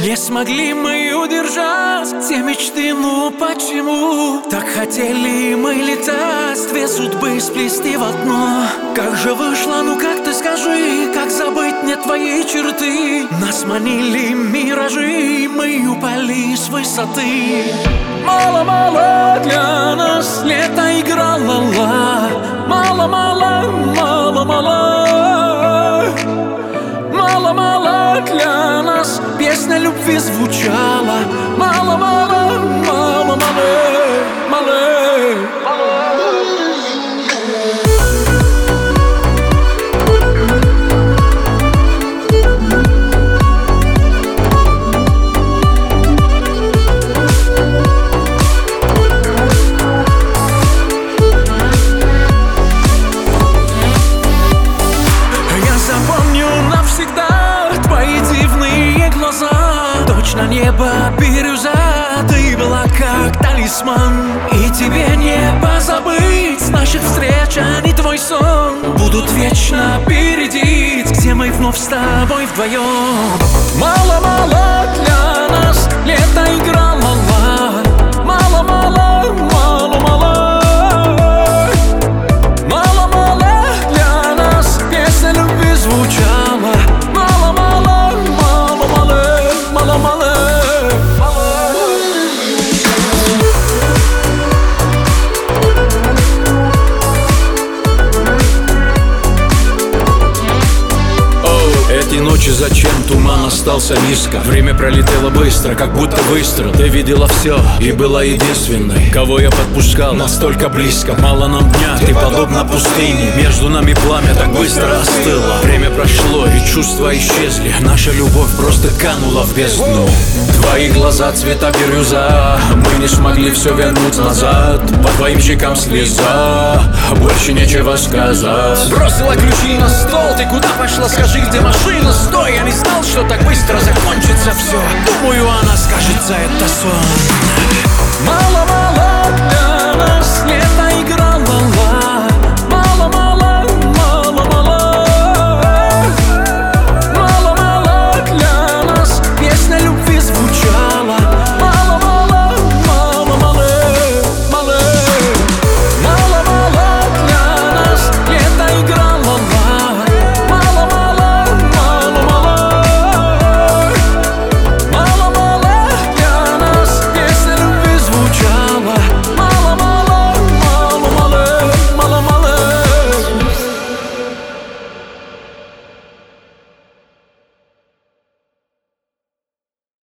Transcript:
Не смогли мы удержать все мечты, ну почему? Так хотели мы летать, две судьбы сплести в одно. Как же вышло, ну как ты скажи, как забыть мне твои черты? Нас манили миражи, мы упали с высоты. Мало-мало для нас лето играло, мало-мало, мало-мало. Мало-мало для нас песня любви звучала. Мало-мало, мало-мало, мало. Точно небо бирюза, ты была как талисман. И тебе не позабыть наших встреч, а не твой сон. Будут вечно впереди, где мы вновь с тобой вдвоем. Мало-мало для нас лето играло, мало-мало, мало-мало. Мало-мало для нас песня любви звучала. Мало-мало, мало-мало, мало-мало. Эти ночи зачем туман остался низко? Время пролетело быстро, как будто выстрел. Ты видела все и была единственной, кого я подпускал настолько близко. Мало нам дня, ты подобна пустыне. Между нами пламя так быстро остыло. Время прошло и чувства исчезли. Наша любовь просто канула в бездну. Твои глаза цвета бирюза, мы не смогли все вернуть назад. По твоим щекам слеза, больше нечего сказать. Бросила ключи на стол, ты куда пошла, скажи, где машина? Стой, я не знал, что так быстро закончится все. Думаю, она скажется, это сон. Мало-мало